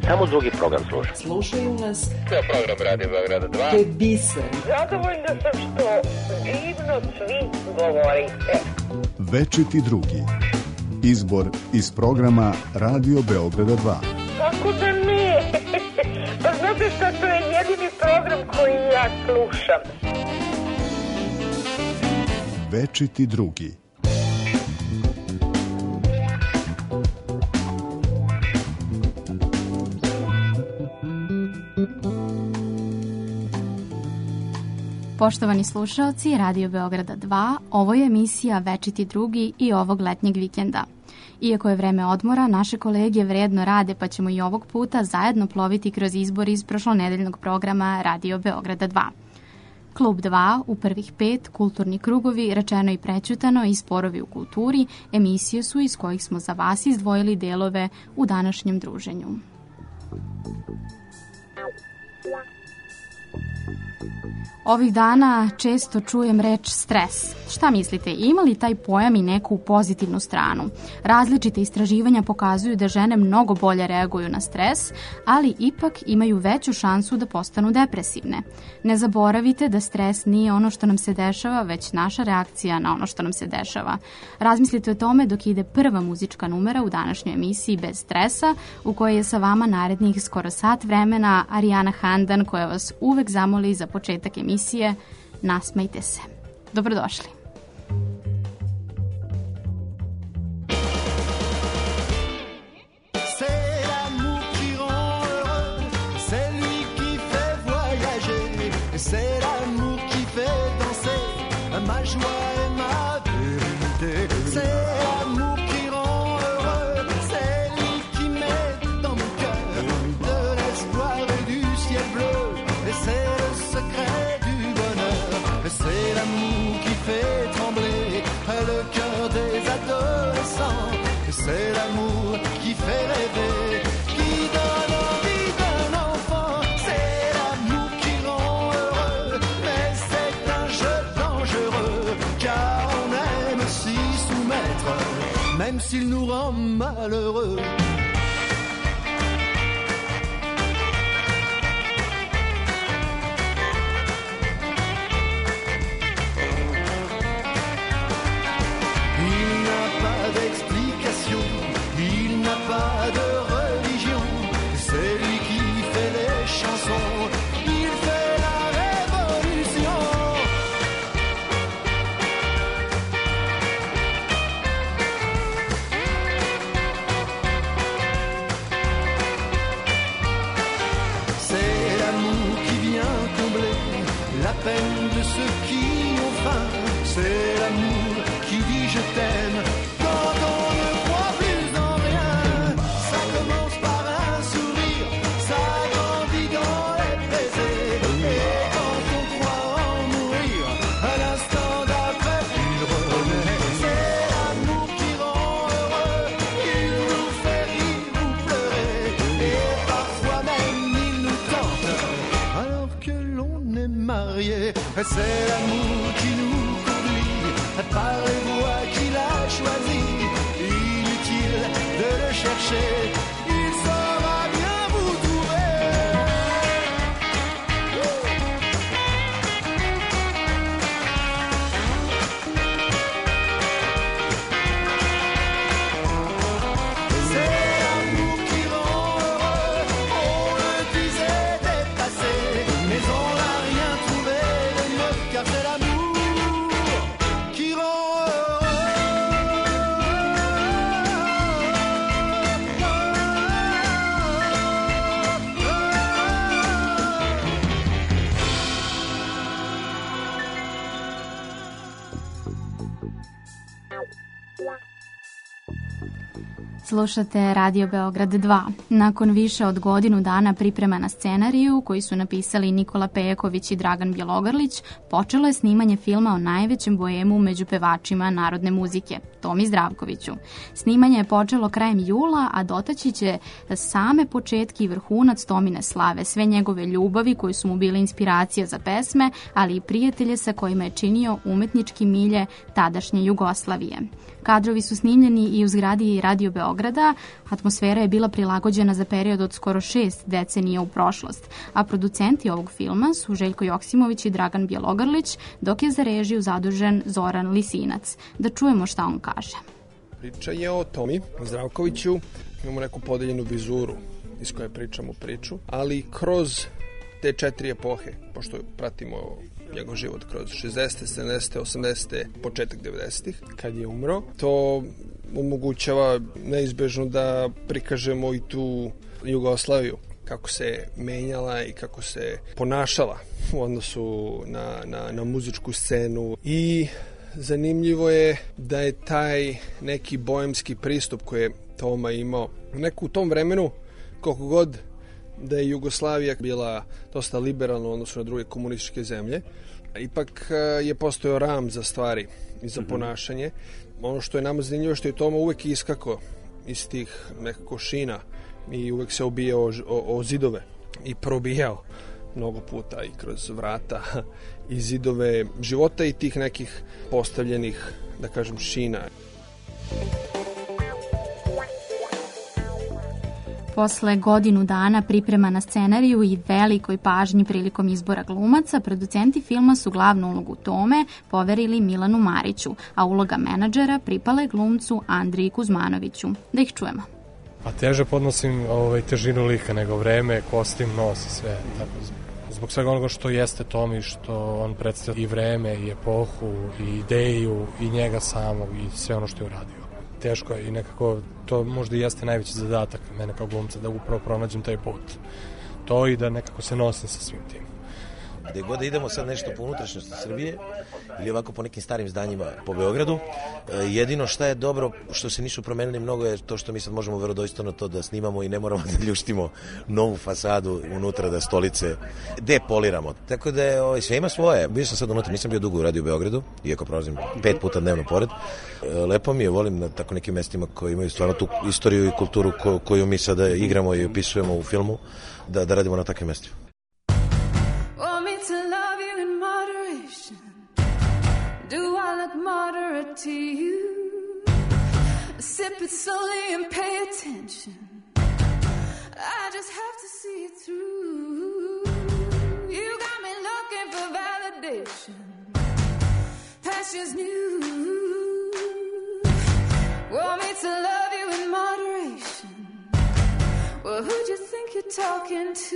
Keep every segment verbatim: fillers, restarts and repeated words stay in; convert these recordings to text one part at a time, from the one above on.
Samo drugi program slušam. Slušaju nas. To je program Radio Beograda dva. To je biser. Zadovoljna sam što divno svi govorite. Večiti drugi. Izbor iz programa Radio Beograda dva. Kako da ne? Pa znate šta, to je jedini program koji ja slušam. Večiti drugi. Poštovani slušaoci Radio Beograda dva, ovo je emisija Večiti drugi i ovog letnjeg vikenda. Iako je vreme odmora, naše kolege vredno rade, pa ćemo i ovog puta zajedno ploviti kroz izbor iz prošlonedeljnog programa Radio Beograda dva. Klub dva, u prvih pet, kulturni krugovi, rečeno i prećutano i sporovi u kulturi, emisije su iz kojih smo za vas izdvojili delove u današnjem druženju. Ovih dana često čujem reč stres. Šta mislite, ima li taj pojam i neku pozitivnu stranu? Različite istraživanja pokazuju da žene mnogo bolje reaguju na stres, ali ipak imaju veću šansu da postanu depresivne. Ne zaboravite da stres nije ono što nam se dešava, već naša reakcija na ono što nam se dešava. Razmislite o tome dok ide prva muzička numera u današnjoj emisiji Bez stresa, u kojoj je sa vama narednih skoro sat vremena Arijana Handan, koja vas uvek zamoli za početak emisije. Emisije Nasmejte se. Dobrodošli. C'est l'amour qui fait rêver, qui donne envie d'un enfant. C'est l'amour qui rend heureux, mais c'est un jeu dangereux, car on aime s'y soumettre, même s'il nous rend malheureux. Pas de religion, c'est lui qui fait les chansons, il fait la révolution. C'est l'amour qui vient combler la peine de ceux qui ont faim. C'est l'amour qui dit je t'aime quand on ne croit plus. C'est l'amour qui nous conduit par les voies qu'il a choisies. Inutile de le chercher, il saura bien vous trouver. C'est l'amour qui rend heureux, on le disait dépassé, mais on n'a rien trouvé. Car c'est l'amour qui rend Slušate Radio Beograd dva. Nakon više od godinu dana priprema na scenariju, koji su napisali Nikola Pejaković i Dragan Bjelogrlić, počelo je snimanje filma o najvećem boemu među pevačima narodne muzike. Tomi Zdravkoviću. Snimanje je počelo krajem jula, a dotaći će same početki i vrhunac Tomine slave, sve njegove ljubavi koji su mu bile inspiracija za pesme, ali i prijatelje sa kojima je činio umetnički milje tadašnje Jugoslavije. Kadrovi su snimljeni i u zgradi Radio Beograda, atmosfera je bila prilagođena za period od skoro šest decenija u prošlost, a producenti ovog filma su Željko Joksimović i Dragan Bjelogrlić, dok je za režiju zadužen Zoran Lisinac. Da čujemo šta on kaže. Priča je o Tomi Zdravkoviću, imamo neku podeljenu vizuru iz koje pričamo priču, ali kroz te četiri epohe, pošto pratimo njegov život kroz šezdeset, sedamdeset, osamdeset, početak devedesetih, kad je umro, to omogućava neizbežno da prikažemo i tu Jugoslaviju, kako se menjala i kako se ponašala u odnosu na, na, na muzičku scenu. I zanimljivo je da je taj neki bojemski pristup koji je Toma imao neku u tom vremenu, koliko god da je Jugoslavija bila dosta liberalna u odnosu na druge komunističke zemlje, ipak je postojao ram za stvari i za ponašanje. Ono što je nama zanimljivo što je Toma uvek iskako iz tih nekako šina i uvek se obijao o, o zidove i probijao mnogo puta i kroz vrata i zidove života i tih nekih postavljenih, da kažem, šina. Posle godinu dana priprema na scenariju i velikoj pažnji prilikom izbora glumaca, producenti filma su glavnu ulogu Tome poverili Milanu Mariću, a uloga menadžera pripala je glumcu Andriji Kuzmanoviću. Da ih čujemo. A teže podnosim ovaj, težinu lika nego vreme, kostim, nos i sve. Tako, zbog svega onoga što jeste Tomi, što on predstavlja i vreme, i epohu, i ideju, i njega samog, i sve ono što je uradio. Teško je i nekako to možda i jeste najveći zadatak mene kao glumca, da upravo pronađem taj put. To i da nekako se nosim sa svim tim. Gde god da idemo sad nešto po unutrašnjosti Srbije ili ovako po nekim starim zdanjima po Beogradu, jedino šta je dobro, što se nisu promenili mnogo, je to što mi sad možemo verodostojno to da snimamo i ne moramo da ljuštimo novu fasadu unutra, da stolice depoliramo. Tako da je, ovaj, sve ima svoje. Bio sam sad unutra, nisam bio dugo u Radio Beogradu, iako prolazim pet puta dnevno pored. Lepo mi je, volim na tako nekim mestima koji imaju stvarno tu istoriju i kulturu ko, koju mi sada igramo i opisujemo u filmu, da, da radimo na takvim mestima. Do I look moderate to you? Sip it slowly and pay attention. I just have to see it through. You got me looking for validation. Pastures new. Want me to love you in moderation. Well, who'd you think you're talking to?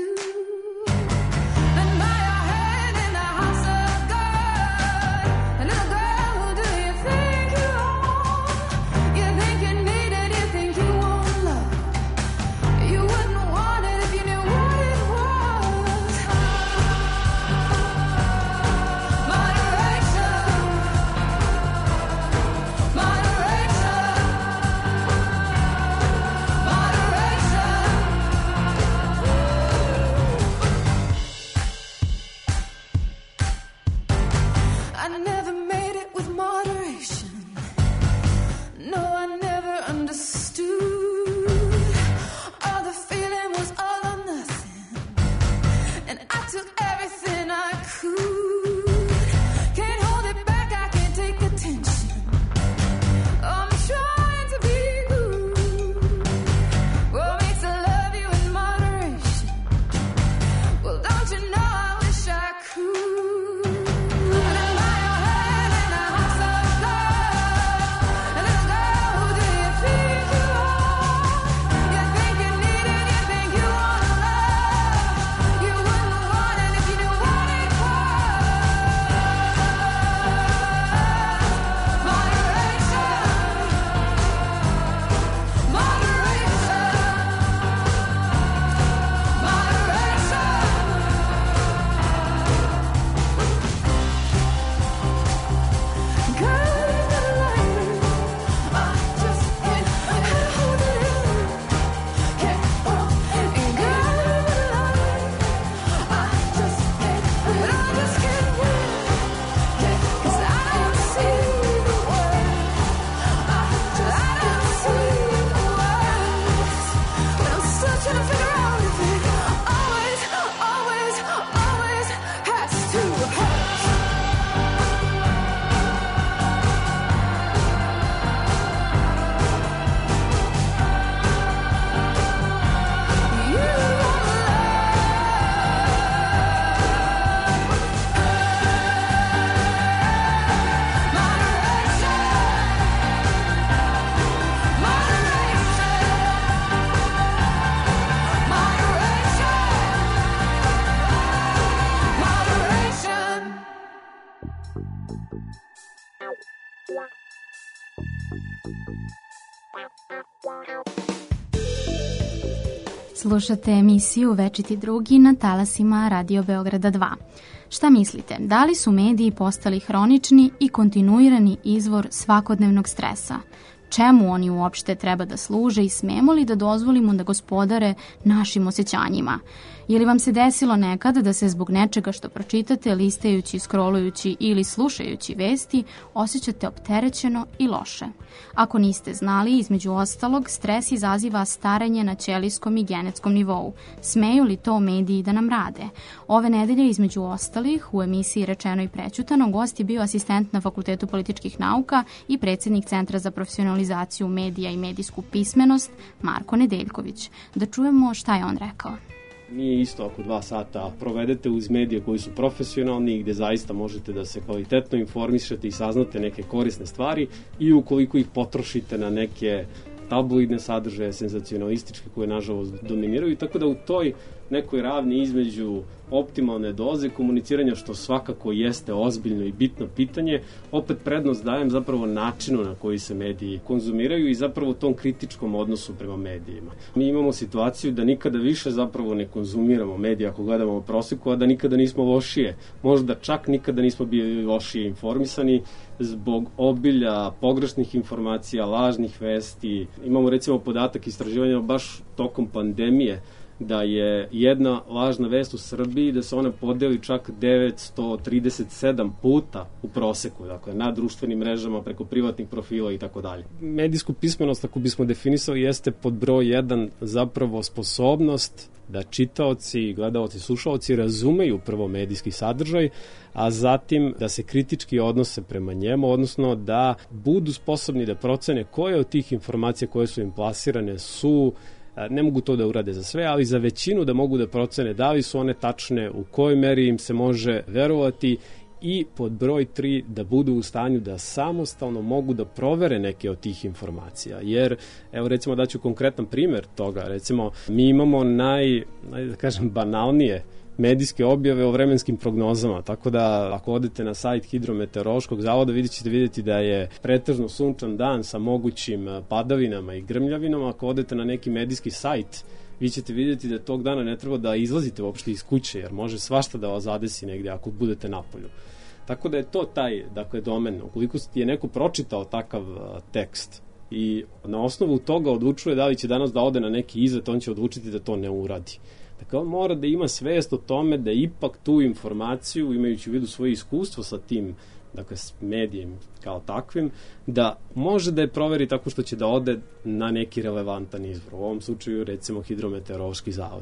Slušate emisiju Večiti drugi na talasima Radio Beograda dva. Šta mislite, da li su mediji postali hronični i kontinuirani izvor svakodnevnog stresa? Čemu oni uopšte treba da služe i smemo li da dozvolimo da gospodare našim osjećanjima? Je li vam se desilo nekad da se zbog nečega što pročitate, listajući, scrollujući ili slušajući vesti, osjećate opterećeno i loše? Ako niste znali, između ostalog, stres izaziva starenje na ćelijskom i genetskom nivou. Smeju li to mediji da nam rade? Ove nedelje, između ostalih, u emisiji Rečeno i prećutano, gost je bio asistent na Fakultetu političkih nauka i predsjednik Centra za profesionalizaciju medija i medijsku pismenost, Marko Nedeljković. Da čujemo šta je on rekao. Nije isto ako dva sata provedete uz medije koji su profesionalni i gde zaista možete da se kvalitetno informišete i saznate neke korisne stvari i ukoliko ih potrošite na neke tabloidne sadržaje, senzacionalističke koje nažalost dominiraju, tako da u toj nekoj ravni između optimalne doze komuniciranja, što svakako jeste ozbiljno i bitno pitanje, opet prednost dajem zapravo načinu na koji se mediji konzumiraju i zapravo tom kritičkom odnosu prema medijima. Mi imamo situaciju da nikada više zapravo ne konzumiramo medije ako gledamo u proseku, a da nikada nismo lošije. Možda čak nikada nismo bili lošije informisani zbog obilja pogrešnih informacija, lažnih vesti. Imamo recimo podatak istraživanja baš tokom pandemije da je jedna lažna vest u Srbiji da se ona podeli čak devetsto trideset sedam puta u proseku, dakle na društvenim mrežama, preko privatnih profila i tako dalje. Medijsku pismenost, ako bismo definisali, jeste pod broj jedan zapravo sposobnost da čitaoci, gledaoci, slušaoci razumeju prvo medijski sadržaj, a zatim da se kritički odnose prema njemu, odnosno da budu sposobni da procene koje od tih informacija koje su im plasirane su, ne mogu to da urade za sve, ali za većinu da mogu da procene da li su one tačne, u kojoj meri im se može verovati i pod broj tri da budu u stanju da samostalno mogu da provere neke od tih informacija. Jer, evo recimo daću konkretan primer toga, recimo mi imamo naj, naj da kažem, banalnije medijske objave o vremenskim prognozama, tako da ako odete na sajt Hidrometeorološkog zavoda vidjet ćete vidjeti da je pretežno sunčan dan sa mogućim padavinama i grmljavinom. Ako odete na neki medijski sajt, vi ćete vidjeti da tog dana ne treba da izlazite uopšte iz kuće, jer može svašta da vas zadesi negdje ako budete napolju. Tako da je to taj, dakle, domen. Ukoliko je neko pročitao takav tekst i na osnovu toga odlučuje da li će danas da ode na neki izlet, on će odlučiti da to ne uradi. Dakle, on mora da ima svest o tome da ipak tu informaciju, imajući u vidu svoje iskustvo sa tim, dakle, s medijem kao takvim, da može da je proveri tako što će da ode na neki relevantan izvor. U ovom slučaju, recimo, Hidrometeorološki zavod.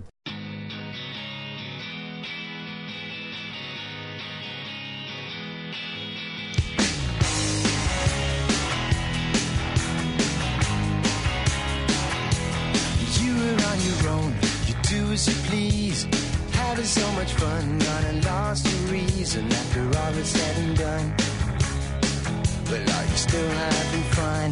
As you please, having so much fun, gone and lost your reason after all is said and done. But are you still having fun?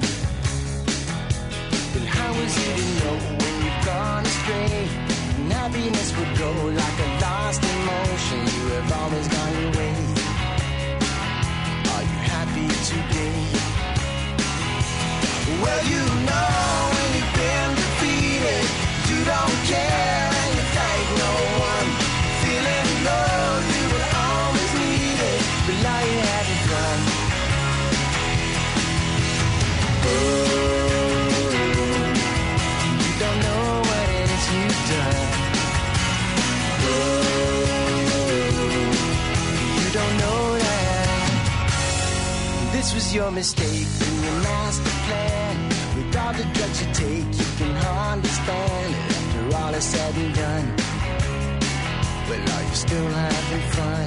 But how is it to know when you've gone astray? And happiness would go like a lost emotion. You have always gone your way. Are you happy today? Well, you know when you've been defeated, you don't care. No one feeling low, you will always need it, but now you having fun. Oh, you don't know what it is you've done. Oh, you don't know that this was your mistake in your master plan. With all the drugs you take, you can understand it after all is said and done. Well, are you still having fun?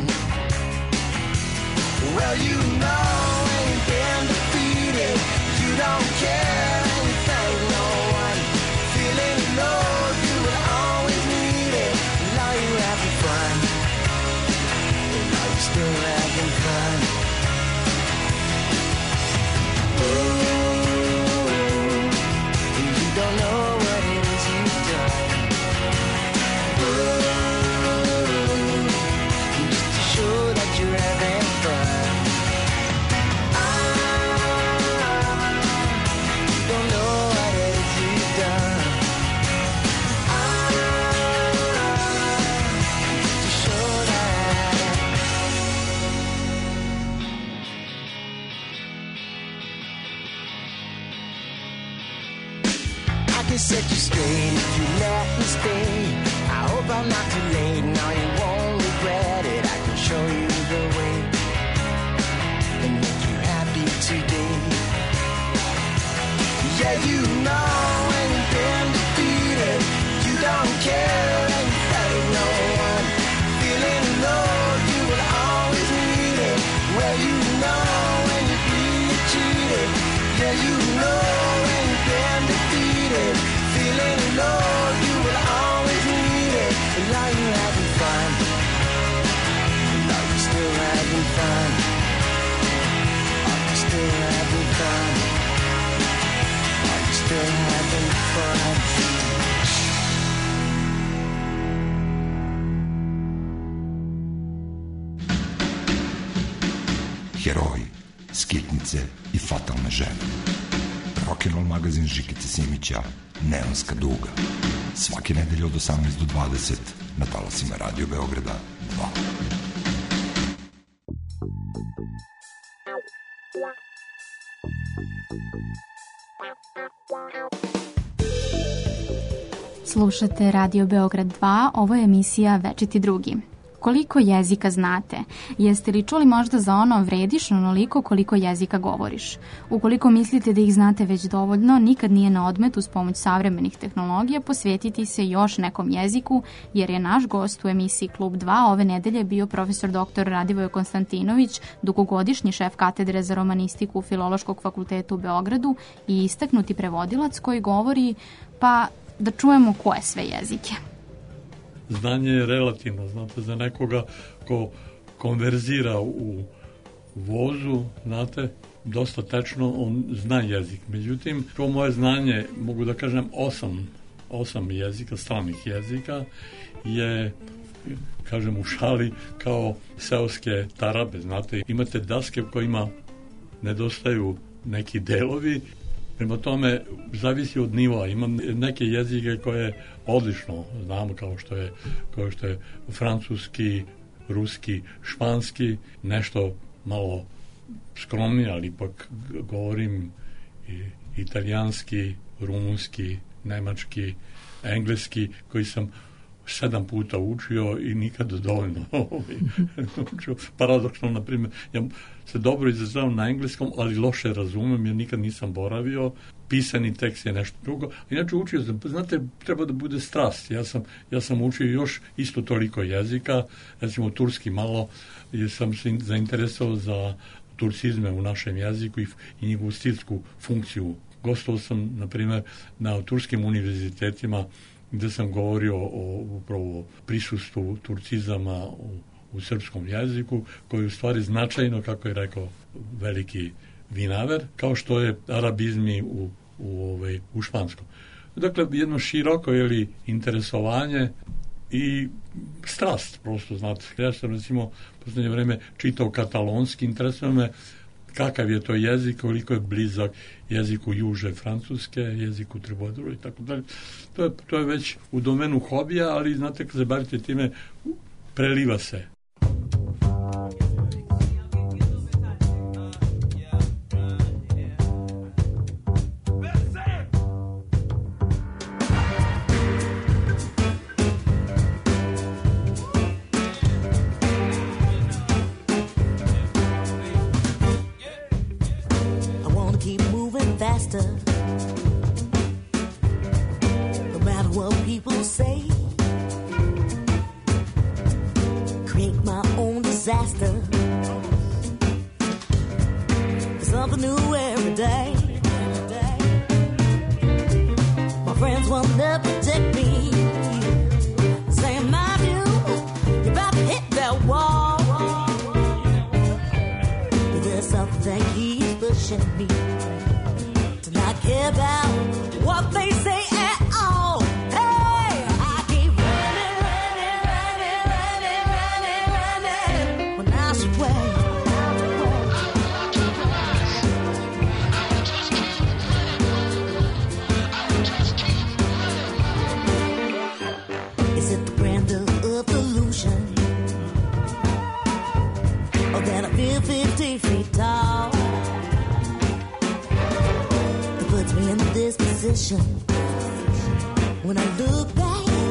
Well, you know when you've been defeated, you don't care and you thank no one. Feeling low, you will always need it. Well, are you having fun? Well, are you still having fun? Oh, you don't know what it is you've done. Oh, show that you're having fun. to stay. I hope I'm not too late. Now you won't regret it. I can show you the way and make you happy today. Yeah, you know when you've been defeated, you don't care and you hurt no one. Feeling low, you will always need it. Well, you know when you're being cheated. Yeah, you know when you've been defeated. Feeling low, you will always need it. And are you having fun? And are you still having fun? Are you still having fun? Are you still having fun? Heroji, skitnice i fatalne žene. Rock'n'roll magazin Žikice Simića, Neonska duga. Svake nedelje od osamnaest do dvadeset na talasima Radio Beograda dva. Slušate Radio Beograd dva, ovo je emisija Večiti drugi. Koliko jezika znate? Jeste li čuli možda za ono vrediš onoliko koliko jezika govoriš? Ukoliko mislite da ih znate već dovoljno, nikad nije na odmet uz pomoć savremenih tehnologija posvetiti se još nekom jeziku, jer je naš gost u emisiji Klub dva ove nedelje bio profesor doktor Radivoje Konstantinović, dugogodišnji šef katedre za romanistiku Filološkog fakulteta u Beogradu i istaknuti prevodilac koji govori, pa da čujemo koje sve jezike. Znanje je relativno, znate, za nekoga ko konverzira u vozu, znate, dosta tečno, on zna jezik. Međutim, to moje znanje, mogu da kažem, osam, osam jezika, stranih jezika, je, kažem u šali, kao seoske tarabe, znate. Imate daske u kojima nedostaju neki delovi. Prema tome, zavisi od nivoa. Imam neke jezike koje odlično znamo, kao što je, kao što je francuski, ruski, španski, nešto malo skromnije, ali ipak govorim i italijanski, rumunski, nemački, engleski, koji sam sedam puta učio i nikad dovoljno učio. Paradoksno, na primjer, ja se dobro izražavam na engleskom, ali loše razumem, jer nikad nisam boravio. Pisani tekst je nešto drugo. Inače, učio sam, znate, treba da bude strast. Ja sam, ja sam učio još isto toliko jezika, recimo turski malo, jer sam se zainteresovao za turcizme u našem jeziku i, i njegovu stilsku funkciju. Gostovao sam, na primjer, na turskim univerzitetima gde sam govorio o upravo prisustvu turcizama u, u srpskom jeziku, koji je u stvari značajno, kako je rekao veliki Vinaver, kao što je arabizmi u, u, ovaj, u španskom. Dakle, jedno široko ili interesovanje i strast, prosto, znate. Ja sam, recimo, u poslednje vreme čitao katalonski, interesuje me kakav je to jezik, koliko je blizak jeziku juže Francuske, jeziku Tribodru i tako dalje. To je, to je već u domenu hobija, ali znate, kad se bavite time, preliva se. Faster, no matter what people say, create my own disaster, something new every day. My friends will never protect me, saying, my dude, you're about to hit that wall, but there's something that keeps pushing me. Care about what they say at all. Hey, I keep running, running, running, running, running, running when I should wait. Is it the grandeur of illusion, or that I feel fifty feet tall? Puts me in this position when I look back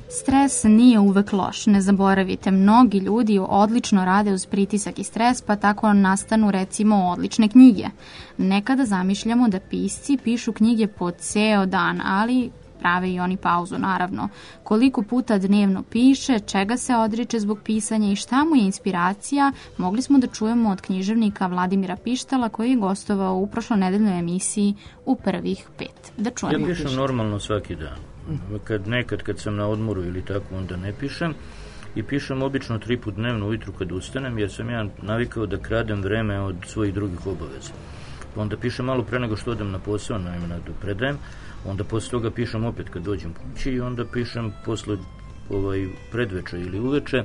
Stres nije uvek loš, ne zaboravite, mnogi ljudi odlično rade uz pritisak i stres, pa tako nastanu recimo odlične knjige. Nekada zamišljamo da pisci pišu knjige po ceo dan, ali prave i oni pauzu, naravno. Koliko puta dnevno piše, čega se odriče zbog pisanja i šta mu je inspiracija, mogli smo da čujemo od književnika Vladimira Pištala, koji je gostovao u prošlonedeljnoj emisiji U prvih pet. Da čujemo. Ja pišem normalno svaki dan. Kad nekad kad sam na odmoru ili tako, onda ne pišem. I pišem obično tri put dnevno ujutru kad ustanem, jer sam ja navikao da kradem vreme od svojih drugih obaveza. Pa onda pišem malo pre nego što odem na posao, naime da predajem. Onda posle toga pišem opet kad dođem kući i onda pišem posle ovaj, predveče ili uveče.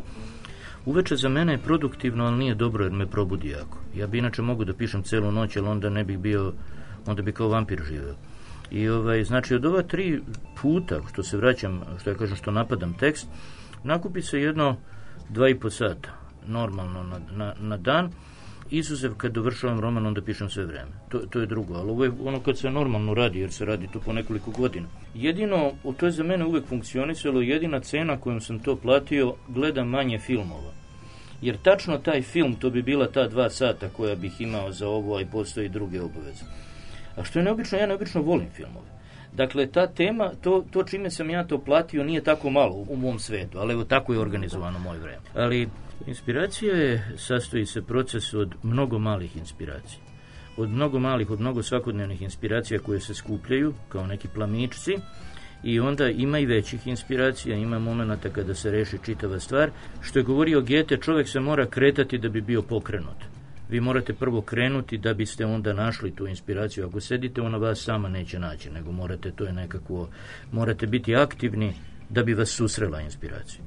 Uveče za mene je produktivno, ali nije dobro jer me probudi jako. Ja bi inače mogu da pišem celu noć, ali onda ne bih bio, onda bi kao vampir živeo. I ovaj, znači od ova tri puta što se vraćam, što ja kažem što napadam tekst, nakupi se jedno dva i po sata normalno na, na, na dan. Izuzev kad dovršavam roman, onda pišem sve vreme. To, to je drugo, ali ovo je ono kad se normalno radi, jer se radi to po nekoliko godina. Jedino, to je za mene uvek funkcionisalo, jedina cena kojom sam to platio, gledam manje filmova. Jer tačno taj film, to bi bila ta dva sata koja bih imao za ovo, a i postoji druge obaveze. A što je neobično, ja neobično volim filmove. Dakle, ta tema, to, to čime sam ja to platio nije tako malo u, u mom svetu, ali evo tako je organizovano moje vreme. Ali inspiracija je, sastoji se proces od mnogo malih inspiracija. Od mnogo malih, od mnogo svakodnevnih inspiracija koje se skupljaju kao neki plamičci i onda ima i većih inspiracija, ima momenata kada se reši čitava stvar. Što je govorio Goethe, čovjek se mora kretati da bi bio pokrenut. Vi morate prvo krenuti da biste onda našli tu inspiraciju. Ako sedite, ona vas sama neće naći, nego morate, to je nekako, morate biti aktivni da bi vas susrela inspiracija.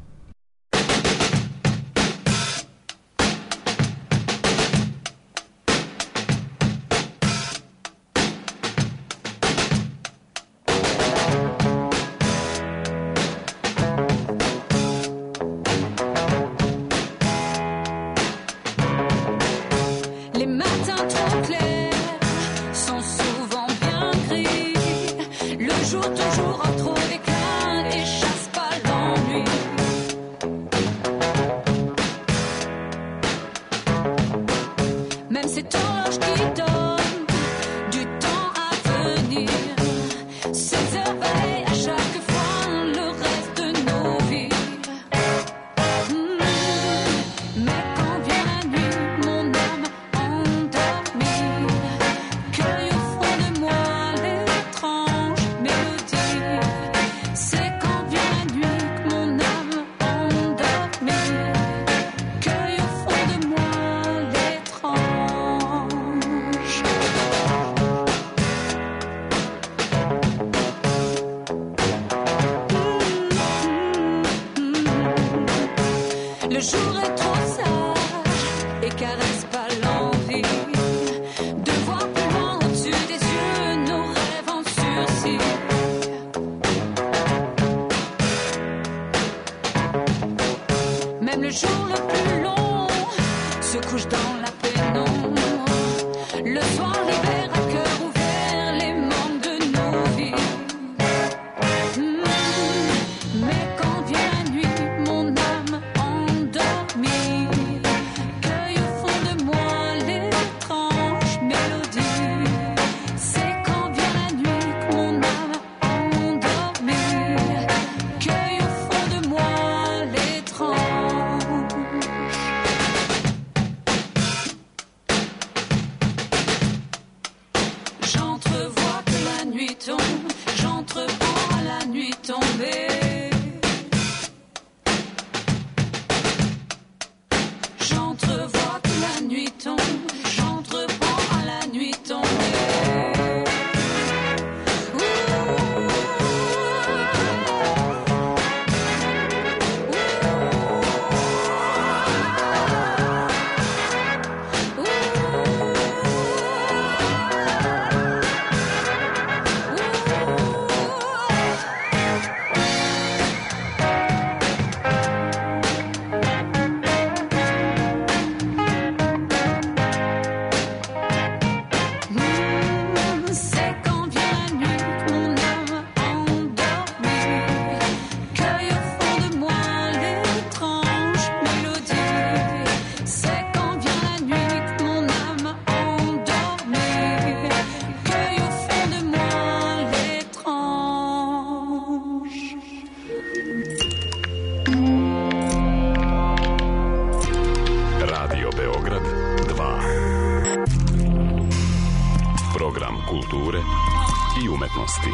kulture i umetnosti.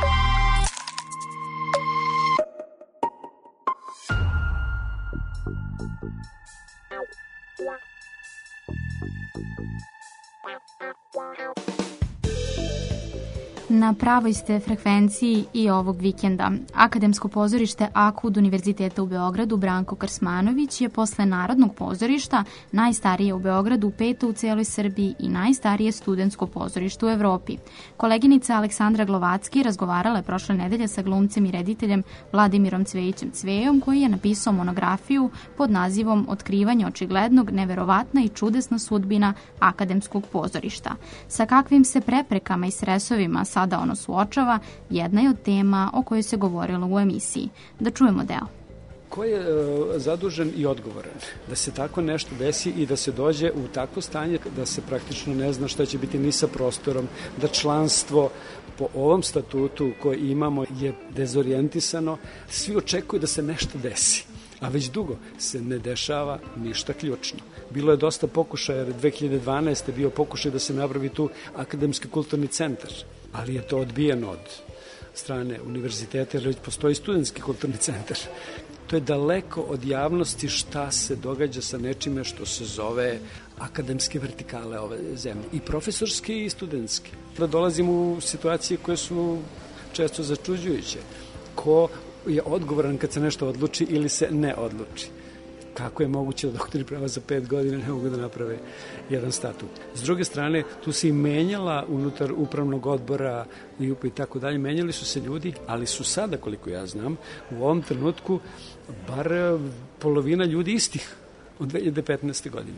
Na pravoj ste frekvenciji i ovog vikenda. Akademsko pozorište AKUD Univerziteta u Beogradu Branko Krsmanović je posle Narodnog pozorišta najstarije u Beogradu, peto u cijeloj Srbiji i najstarije studentsko pozorište u Evropi. Koleginica Aleksandra Glovacki razgovarala je prošle nedelje sa glumcem i rediteljem Vladimirom Cvejićem Cvejom, koji je napisao monografiju pod nazivom Otkrivanje očiglednog, neverovatna i čudesna sudbina akademskog pozorišta. Sa kakvim se preprekama i stresovima sada ono suočava, jedna je od tema o kojoj se govorilo u emisiji. Da čujemo deo. Ko je e, zadužen i odgovoran da se tako nešto desi i da se dođe u takvo stanje da se praktično ne zna šta će biti ni sa prostorom, da članstvo po ovom statutu koji imamo je dezorijentisano, svi očekuju da se nešto desi, a već dugo se ne dešava ništa ključno. Bilo je dosta pokušaja, jer dve hiljade dvanaeste bio pokušaj da se napravi tu akademski kulturni centar, ali je to odbijeno od strane univerziteta, jer već postoji studentski kulturni centar. To je daleko od javnosti šta se događa sa nečime što se zove akademske vertikale ove zemlje, i profesorske i studentske. Da dolazimo u situacije koje su često začuđujuće. Ko je odgovoran kad se nešto odluči ili se ne odluči? Kako je moguće da doktori prava za pet godina ne mogu da naprave jedan statut? S druge strane, tu se i menjala unutar upravnog odbora i upa i tako dalje, menjali su se ljudi, ali su sada, koliko ja znam, u ovom trenutku bar polovina ljudi istih od dve hiljade petnaeste. godine.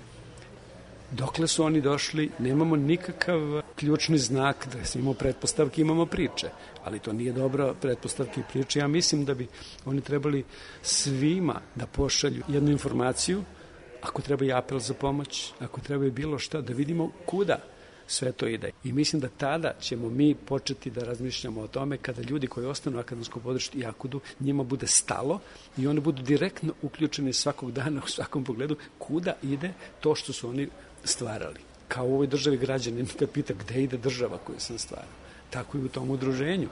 Dokle su oni došli, nemamo nikakav ključni znak da imamo pretpostavke, imamo priče, ali to nije dobro, pretpostavke i priče. Ja mislim da bi oni trebali svima da pošalju jednu informaciju, ako treba i apel za pomoć, ako treba i bilo šta, da vidimo kuda sve to ide. I mislim da tada ćemo mi početi da razmišljamo o tome kada ljudi koji ostanu u akademskom području i AKUD-u, njima bude stalo i oni budu direktno uključeni svakog dana u svakom pogledu kuda ide to što su oni stvarali. Kao u ovoj državi građanin kad pita gde ide država koju sam stvarao, tako i u tom udruženju.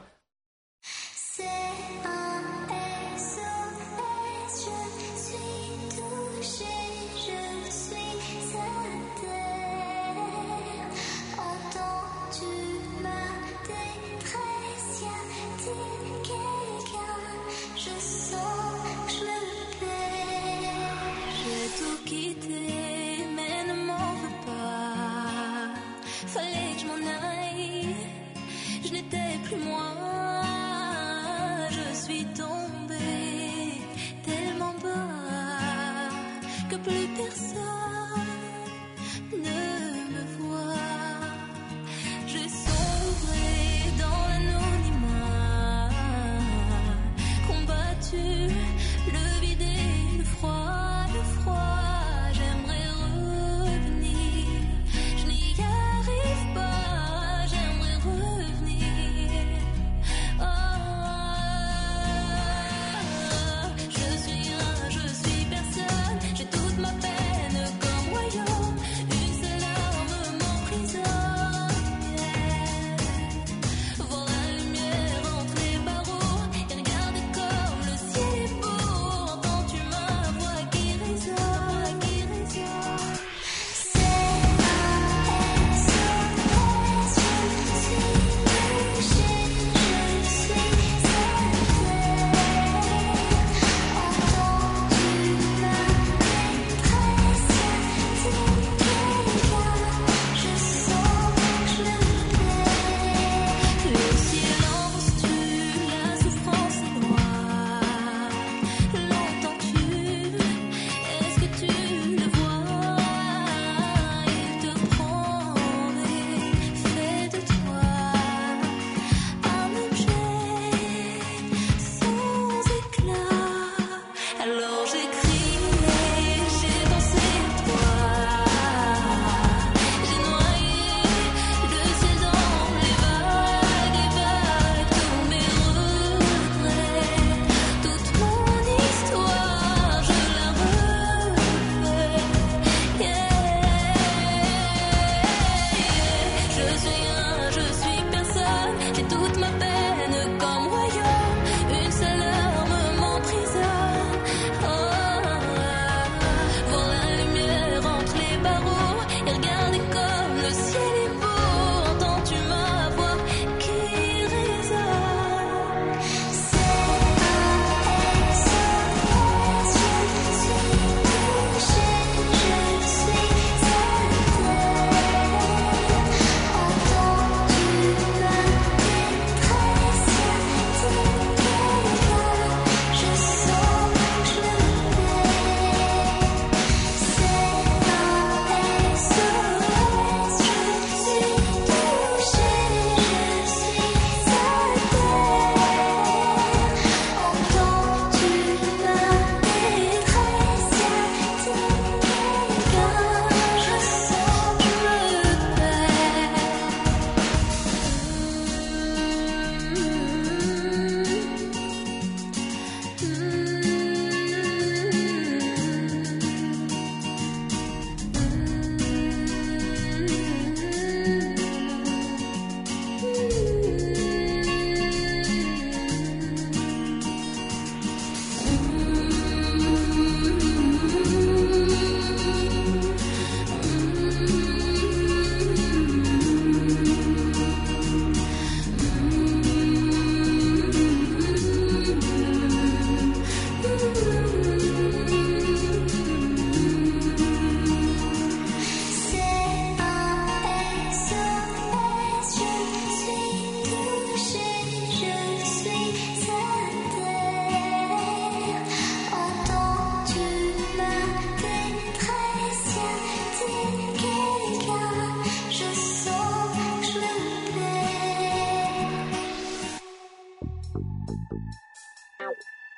Toute ma peine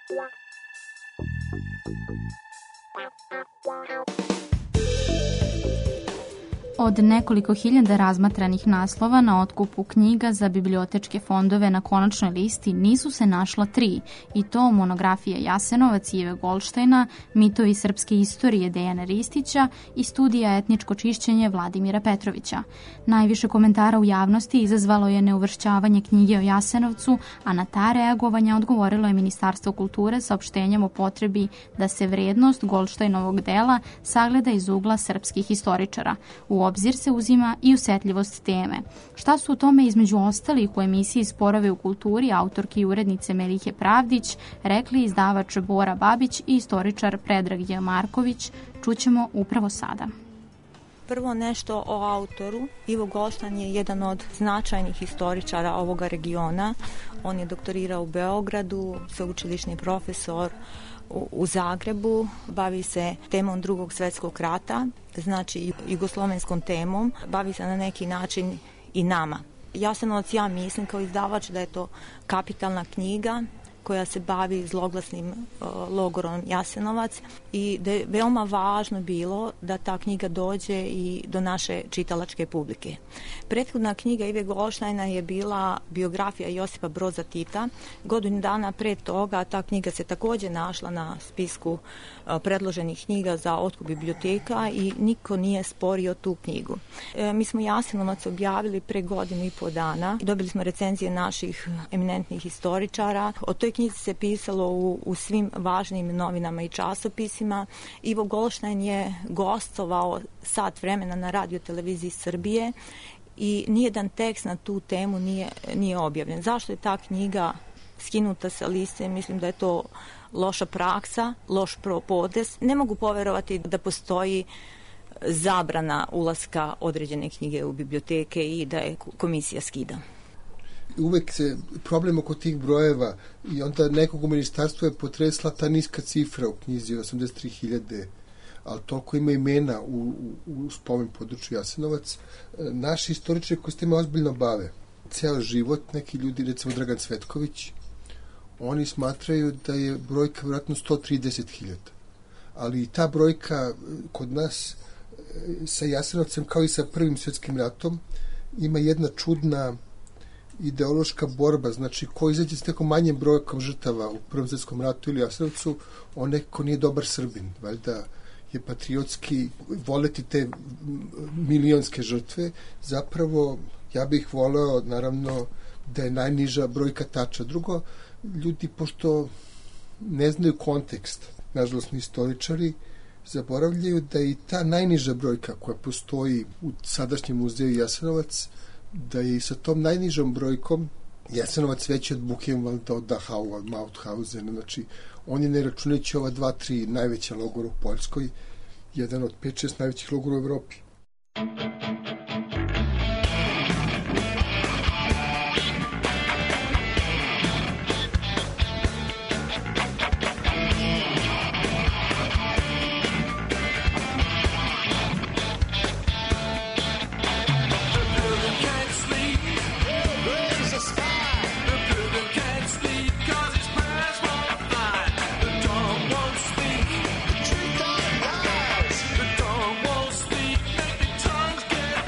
Od nekoliko hiljada razmatranih naslova na otkupu knjiga za bibliotečke fondove na konačnoj listi nisu se našla tri, i to monografija Jasenovac Ive Goldštajna, Mitovi srpske istorije Dejana Ristića i studija Etničko čišćenje Vladimira Petrovića. Najviše komentara u javnosti izazvalo je neuvršćavanje knjige o Jasenovcu, a na ta reagovanja odgovorilo je Ministarstvo kulture saopštenjem o potrebi da se vrednost Goldštajnovog dela sagleda iz ugla srpskih istoričara. U obzir se uzima i osetljivost teme. Šta su o tome između ostalih u emisiji Sporove u kulturi autorke i urednice Melike Pravdić rekli izdavač Bora Babić i istoričar Predrag J. Marković, čućemo upravo sada. Prvo nešto o autoru. Ivo Goldštajn je jedan od značajnih historičara ovoga regiona. On je doktorirao u Beogradu, sveučilišni profesor u Zagrebu, bavi se temom Drugog svjetskog rata, znači jugoslovenskom temom, bavi se na neki način i nama. Jasenovac, ja mislim kao izdavač da je to kapitalna knjiga koja se bavi zloglasnim uh, logorom Jasenovac i da je veoma važno bilo da ta knjiga dođe i do naše čitalačke publike. Prethodna knjiga Ive Goldštajna je bila biografija Josipa Broza Tita. Godinu dana pre toga ta knjiga se također našla na spisku uh, predloženih knjiga za otkup biblioteka i niko nije sporio tu knjigu. E, mi smo Jasenovac objavili pre godinu i po dana. Dobili smo recenzije naših eminentnih historičara. O toj knjizi se pisalo u, u svim važnim novinama i časopisima. Ivo Goldštajn je gostovao sat vremena na radio televiziji Srbije i nijedan tekst na tu temu nije, nije objavljen. Zašto je ta knjiga skinuta sa liste? Mislim da je to loša praksa, loš podes. Ne mogu poverovati da postoji zabrana ulaska određene knjige u biblioteke i da je komisija skida. Uvek se problem oko tih brojeva i onda nekog u ministarstvu je potresla ta niska cifra u knjizi osamdeset tri hiljade, ali toliko ima imena u, u, u spomen području Jasenovac. Naši istoričari koji s time ozbiljno bave ceo život, neki ljudi, recimo Dragan Cvetković, oni smatraju da je brojka vjerojatno sto trideset hiljada. Ali i ta brojka kod nas sa Jasenovcem kao i sa Prvim svjetskim ratom ima jedna čudna ideološka borba, znači ko izađe s nekom manjem brojkom žrtava u Prvom svjetskom ratu ili Jasenovcu, on neko nije dobar Srbin, valjda je patriotski voleti te milionske žrtve. Zapravo ja bih voleo naravno da je najniža brojka tača. Drugo, ljudi pošto ne znaju kontekst, nažalost ni istoričari, zaboravljaju da i ta najniža brojka koja postoji u sadašnjem muzeju Jasenovac, da je i sa tom najnižom brojkom Jasenovac veći od Buchenwalda, od Dachau, od Mauthausena, znači on je ne računajući ova dva, tri najveća logora u Poljskoj, jedan od pet šest najvećih logora u Evropi. Get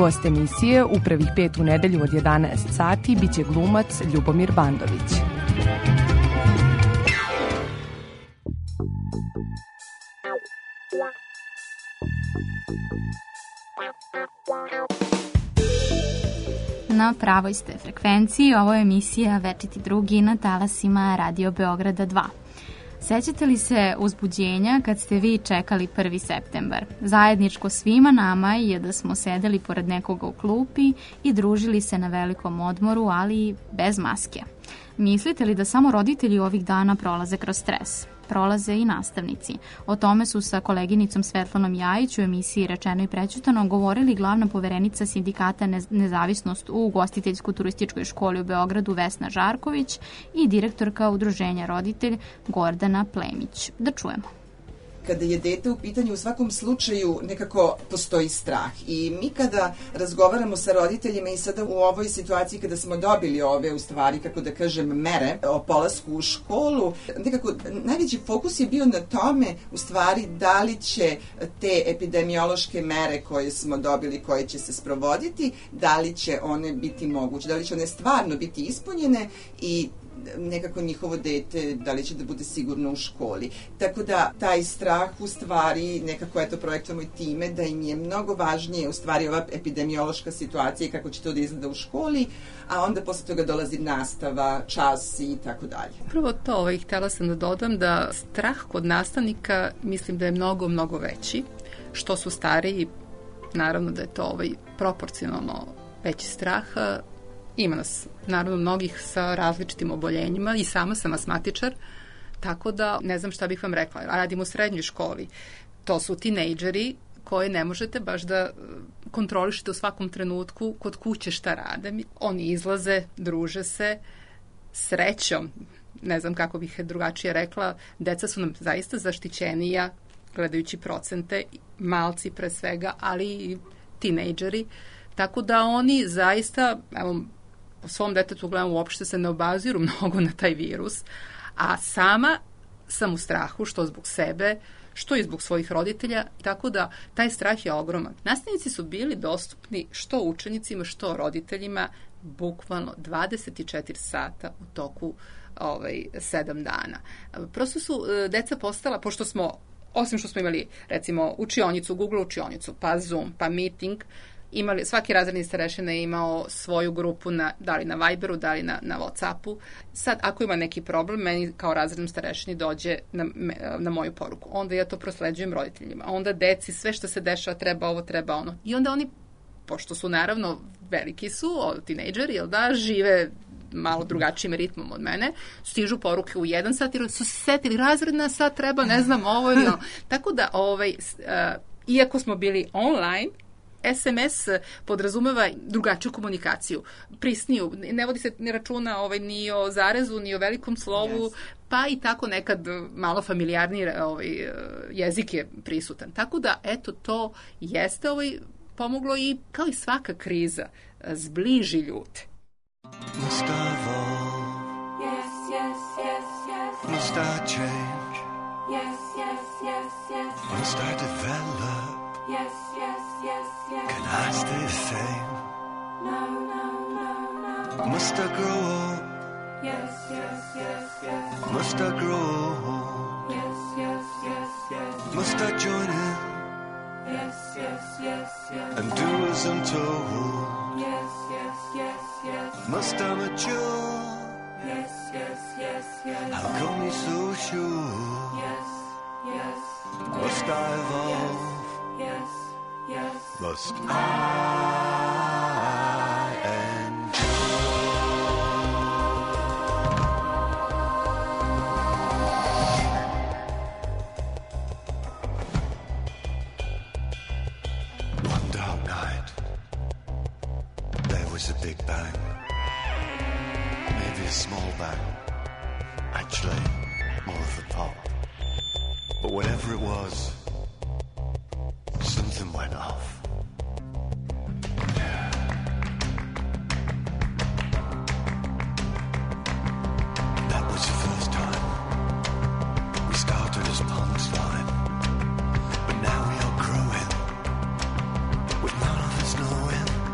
Gost emisije u prvih pet u nedelju od jedanaest sati biće glumac Ljubomir Bandović. Na pravoj ste frekvenciji, ovo je emisija Večiti drugi na talasima Radio Beograda dva. Sećate li se uzbuđenja kad ste vi čekali prvi septembar? Zajedničko svima nama je da smo sedeli pored nekoga u klupi i družili se na velikom odmoru, ali bez maske. Mislite li da samo roditelji ovih dana prolaze kroz stres? Prolaze i nastavnici. O tome su sa koleginicom Svetlanom Jajić u emisiji Rečeno i prećutano govorili glavna poverenica sindikata Nezavisnost u ugostiteljsko-turističkoj školi u Beogradu Vesna Žarković i direktorka udruženja Roditelj Gordana Plemić. Da čujemo. Kada je dete u pitanju, u svakom slučaju nekako postoji strah. I mi kada razgovaramo sa roditeljima i sada u ovoj situaciji kada smo dobili ove, u stvari, kako da kažem, mere o polasku u školu, nekako najveći fokus je bio na tome, u stvari, da li će te epidemiološke mere koje smo dobili, koje će se sprovoditi, da li će one biti moguće, da li će one stvarno biti ispunjene i nekako njihovo dete, da li će da bude sigurno u školi. Tako da taj strah u stvari nekako eto projektujemo i time da im je mnogo važnije u stvari ova epidemiološka situacija i kako će to da izgleda u školi, a onda posle toga dolazi nastava, čas i tako dalje. Prvo to, ovaj, htjela sam da dodam da strah kod nastavnika mislim da je mnogo, mnogo veći. Što su stariji, naravno da je to ovaj, proporcionalno veći strah. Ima nas, naravno, mnogih sa različitim oboljenjima i sama sam asmatičar, tako da ne znam šta bih vam rekla. Radim u srednjoj školi. To su tinejdžeri koje ne možete baš da kontrolišete u svakom trenutku kod kuće šta rade. Oni izlaze, druže se, srećom, ne znam kako bih drugačije rekla, deca su nam zaista zaštićenija, gledajući procente, malci pre svega, ali i tinejdžeri, tako da oni zaista, evo, po svom detetu gledam, uopšte se ne obaziru mnogo na taj virus, a sama sam u strahu, što zbog sebe, što i zbog svojih roditelja, tako da taj strah je ogroman. Nastavnici su bili dostupni što učenicima, što roditeljima, bukvalno dvadeset četiri sata u toku ovaj, sedam dana. Prosto su deca postala, pošto smo, osim što smo imali, recimo, učionicu, Google učionicu, pa Zoom, pa meeting, imali, svaki razredni starešina je imao svoju grupu na, da li na Viberu, da li na, na Whatsappu. Sad, ako ima neki problem, meni kao razrednom starešini dođe na, na moju poruku. Onda ja to prosleđujem roditeljima. Onda deci, sve što se dešava, treba ovo, treba ono. I onda oni, pošto su naravno veliki su, tinejdžeri, jel da, žive malo drugačijim ritmom od mene, stižu poruke u jedan sat, jer su se setili razredna, sad treba, ne znam, ovo ili ono. Tako da, ovaj, uh, iako smo bili online, es em es podrazumeva drugačiju komunikaciju, prisniju, ne vodi se ni računa ovaj, ni o zarezu, ni o velikom slovu, yes. Pa i tako nekad malo familijarni ovaj, jezik je prisutan. Tako da, eto, to jeste ovaj, pomoglo i kao i svaka kriza zbliži ljude. Must I evolve? Yes, yes, yes, yes. Must I change? Yes, yes, yes, yes. Must I develop? Yes, yes, yes, yes. Can I stay the same? No, no, no, no. Must I grow up? Yes, yes, yes, yes. Must I grow up? Yes, yes, yes, yes. Must I join in? Yes, yes, yes, yes. And do as I'm told? Yes, yes, yes, yes. Must I mature? Yes, yes, yes, yes. How come you're so sure? Yes, yes. Must I evolve? Yes, yes. Must I One dark night, there was a big bang. Maybe a small bang. Actually, more of a pop. But whatever it was, something went off. That was the first time we started as punks line, but now we are growing with none of us knowing.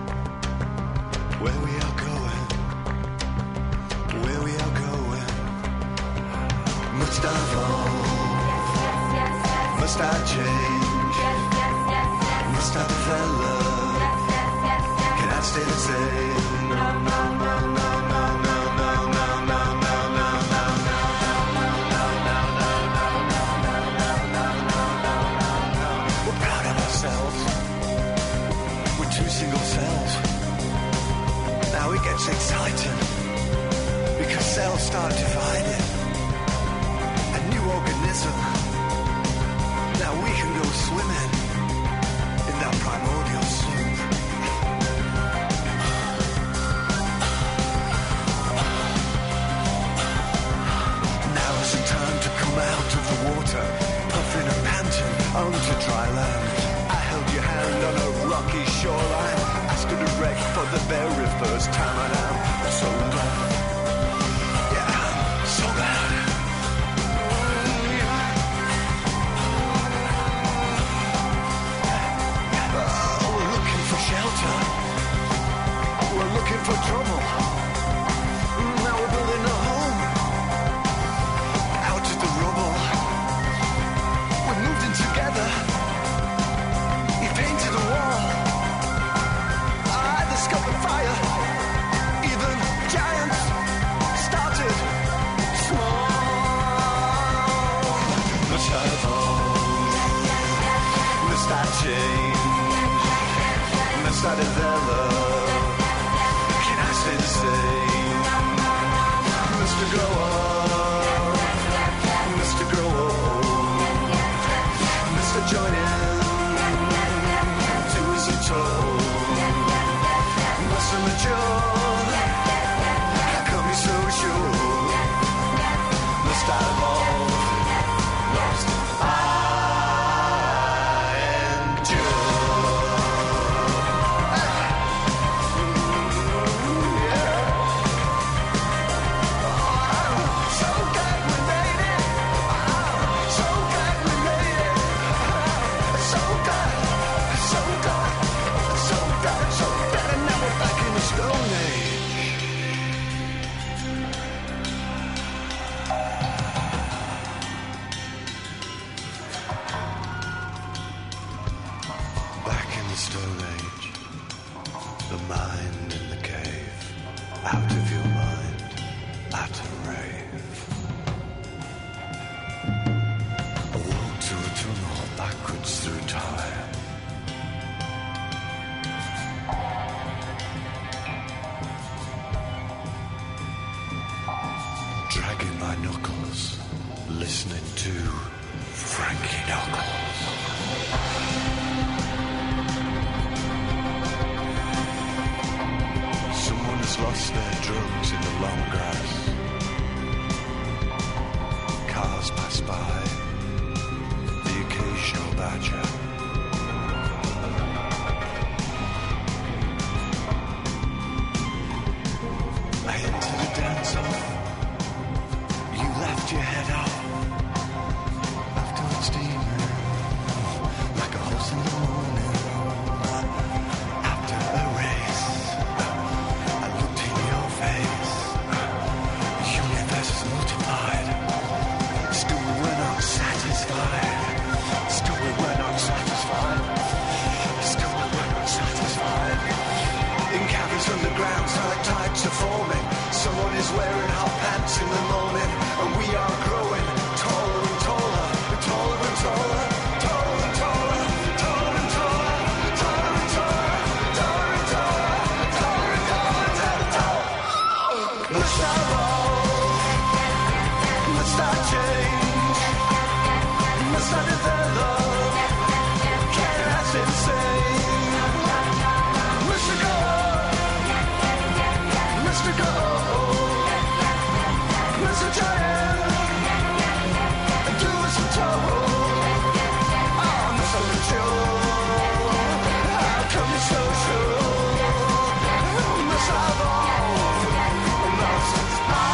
very first time, and I'm so glad. Yeah, I'm so glad. Oh, we're looking for shelter. We're looking for trouble. Now we're building a home out of the rubble. We moved in together. He painted a wall. I discovered fire. Even giants started small. Must I evolve? Must I change? Must I develop? Can I stay the same? Must I grow up? Must I grow old? Must I join in? Do as you're told? Must I mature? How come you're so sure? Must I evolve? Must I Stone Age, the mind in the cave, out of your mind, at a rave. A walk to a tunnel backwards through time. Dragging my knuckles, listening to Frankie Knuckles. Lost their drugs in the long grass. Cars pass by, the occasional badger. I entered a dance off. You left your head off. Afterwards steaming like a horse in the morning. After a race, universe multiplied. Still we were not satisfied. Still we were not satisfied. Still we were not satisfied. In caverns underground, stalactites are forming. Someone is wearing hot pants in the morning, and we are growing taller and taller, taller and taller, taller and taller, taller and taller, taller and taller, taller and taller, taller and taller, taller and taller. Must I evolve? Must I change? Must I develop? Can I stay the same? Must I go? Must I go? Must I try and do as I'm told? Oh, must I mature? How come you're so sure? Must I evolve? Must I?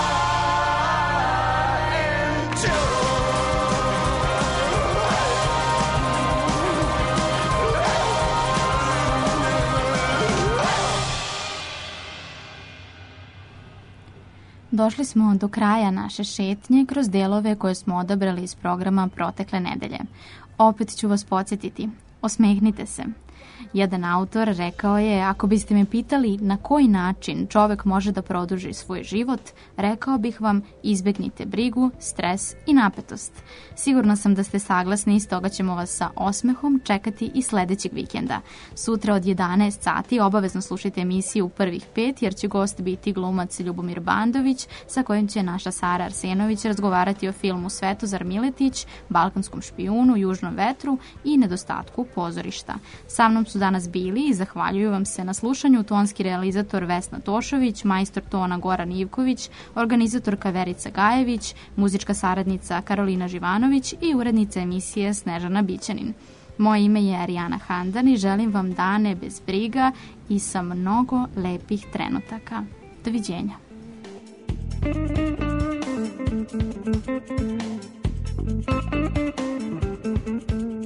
Došli smo do kraja naše šetnje kroz delove koje smo odabrali iz programa protekle nedelje. Opet ću vas podsjetiti, osmehnite se. Jedan autor rekao je, ako biste me pitali na koji način čovek može da produži svoj život, rekao bih vam izbegnite brigu, stres i napetost. Sigurna sam da ste saglasni i stoga ćemo vas sa osmehom čekati i sledećeg vikenda. Sutra od jedanaest sati obavezno slušajte emisiju Prvih pet jer će gost biti glumac Ljubomir Bandović sa kojim će naša Sara Arsenović razgovarati o filmu Svetozar Miletić, Balkanskom špijunu, Južnom vetru i nedostatku pozorišta. Sa mnom su danas bili i zahvaljuju vam se na slušanju tonski realizator Vesna Tošović, majstor tona Goran Ivković, organizatorka Verica Gajević, muzička saradnica Karolina Živanović i urednica emisije Snežana Bićanin. Moje ime je Arijana Handani, želim vam dane bez briga i sa mnogo lepih trenutaka. Doviđenja. Thank you.